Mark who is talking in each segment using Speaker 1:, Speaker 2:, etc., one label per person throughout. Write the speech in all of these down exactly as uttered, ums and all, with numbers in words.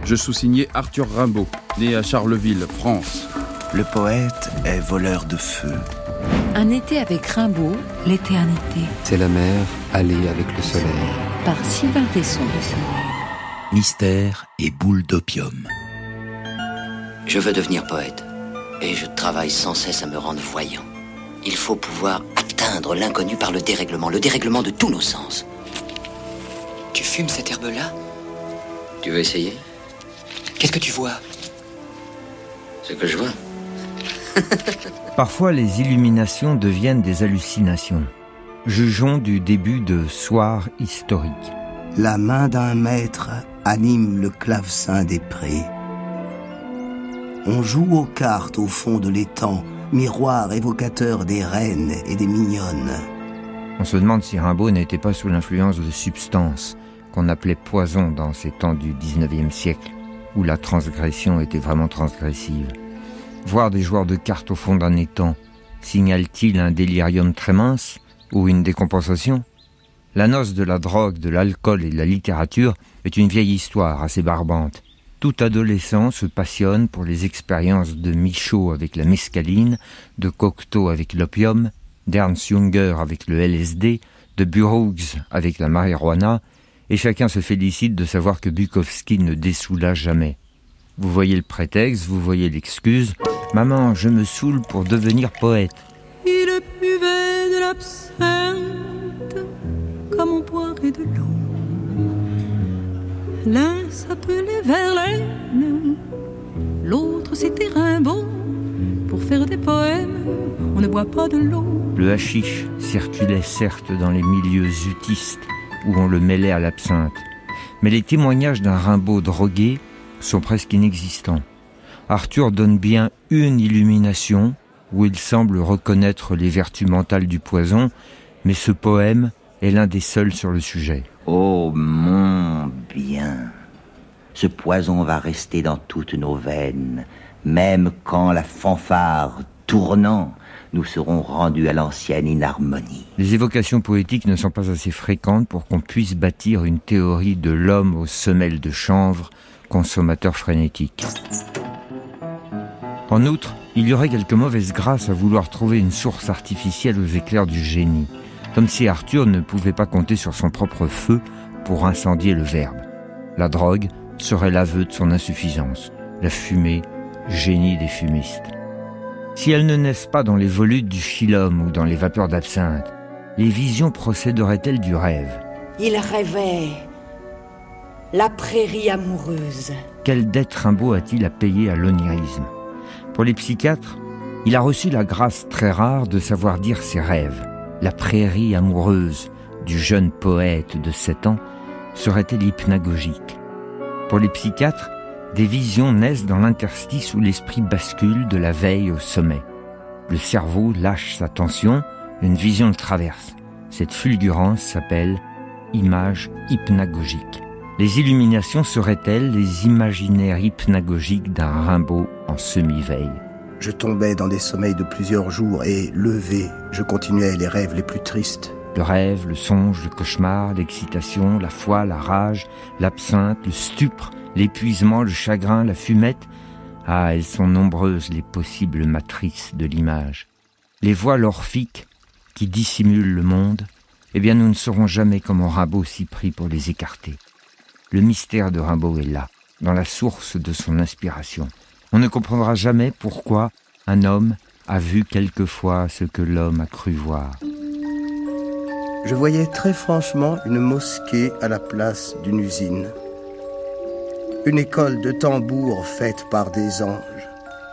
Speaker 1: Je sous-signais Arthur Rimbaud, né à Charleville, France.
Speaker 2: Le poète est voleur de feu.
Speaker 3: Un été avec Rimbaud, l'éternité.
Speaker 4: C'est la mer, aller avec le soleil.
Speaker 3: Par Sylvain Tesson.
Speaker 2: Mystère et boule d'opium.
Speaker 5: Je veux devenir poète. Et je travaille sans cesse à me rendre voyant. Il faut pouvoir atteindre l'inconnu par le dérèglement. Le dérèglement de tous nos sens. Tu fumes cette herbe-là ? Tu veux essayer ? Qu'est-ce que tu vois ? Ce que je vois.
Speaker 6: Parfois, les illuminations deviennent des hallucinations. Jugeons du début de Soir historique.
Speaker 2: La main d'un maître anime le clavecin des prés. On joue aux cartes au fond de l'étang, miroir évocateur des reines et des mignonnes.
Speaker 6: On se demande si Rimbaud n'était pas sous l'influence de substances qu'on appelait poison dans ces temps du dix-neuvième siècle, où la transgression était vraiment transgressive. Voir des joueurs de cartes au fond d'un étang signale-t-il un délirium très mince ou une décompensation ? La noce de la drogue, de l'alcool et de la littérature est une vieille histoire assez barbante. Tout adolescent se passionne pour les expériences de Michaud avec la mescaline, de Cocteau avec l'opium, d'Ernst Junger avec le L S D, de Burroughs avec la marijuana, et chacun se félicite de savoir que Bukowski ne dessoula jamais. Vous voyez le prétexte, vous voyez l'excuse. « Maman, je me saoule pour devenir poète. »
Speaker 7: Il buvait de l'absinthe comme on boirait de l'eau. L'un s'appelait Verlaine, l'autre c'était Rimbaud. Pour faire des poèmes, on ne boit pas de l'eau.
Speaker 6: Le hashish circulait certes dans les milieux utistes où on le mêlait à l'absinthe. Mais les témoignages d'un Rimbaud drogué sont presque inexistants. Arthur donne bien une illumination où il semble reconnaître les vertus mentales du poison, mais ce poème est l'un des seuls sur le sujet.
Speaker 8: Oh mon bien, ce poison va rester dans toutes nos veines, même quand la fanfare tournant, nous serons rendus à l'ancienne inharmonie.
Speaker 6: Les évocations poétiques ne sont pas assez fréquentes pour qu'on puisse bâtir une théorie de l'homme aux semelles de chanvre, consommateur frénétique. En outre, il y aurait quelque mauvaise grâce à vouloir trouver une source artificielle aux éclairs du génie, comme si Arthur ne pouvait pas compter sur son propre feu pour incendier le verbe. La drogue serait l'aveu de son insuffisance, la fumée, génie des fumistes. Si elles ne naissent pas dans les volutes du chilum ou dans les vapeurs d'absinthe, les visions procéderaient-elles du rêve ?
Speaker 9: Il rêvait la prairie amoureuse.
Speaker 6: Quelle dette Rimbaud a-t-il à payer à l'onirisme ? Pour les psychiatres, il a reçu la grâce très rare de savoir dire ses rêves. La prairie amoureuse du jeune poète de sept ans serait-elle hypnagogique ? Pour les psychiatres, des visions naissent dans l'interstice où l'esprit bascule de la veille au sommet. Le cerveau lâche sa tension, une vision le traverse. Cette fulgurance s'appelle image hypnagogique. Les illuminations seraient-elles les imaginaires hypnagogiques d'un Rimbaud en semi-veille ?
Speaker 2: Je tombais dans des sommeils de plusieurs jours et, levé, je continuais les rêves les plus tristes.
Speaker 6: Le rêve, le songe, le cauchemar, l'excitation, la foi, la rage, l'absinthe, le stupre, l'épuisement, le chagrin, la fumette. Ah, elles sont nombreuses les possibles matrices de l'image. Les voiles orphiques qui dissimulent le monde, eh bien nous ne saurons jamais comment Rimbaud s'y prit pour les écarter. Le mystère de Rimbaud est là, dans la source de son inspiration. On ne comprendra jamais pourquoi un homme a vu quelquefois ce que l'homme a cru voir.
Speaker 2: Je voyais très franchement une mosquée à la place d'une usine. Une école de tambours faite par des anges.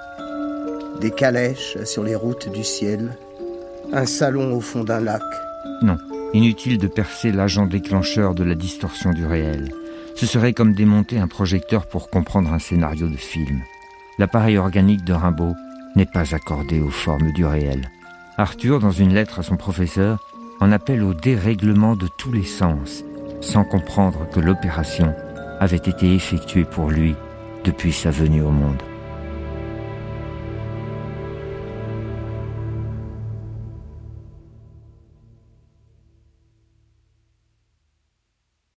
Speaker 2: Des calèches sur les routes du ciel. Un salon au fond d'un lac.
Speaker 6: Non, inutile de percer l'agent déclencheur de la distorsion du réel. Ce serait comme démonter un projecteur pour comprendre un scénario de film. L'appareil organique de Rimbaud n'est pas accordé aux formes du réel. Arthur, dans une lettre à son professeur, en appelle au dérèglement de tous les sens, sans comprendre que l'opération avait été effectuée pour lui depuis sa venue au monde.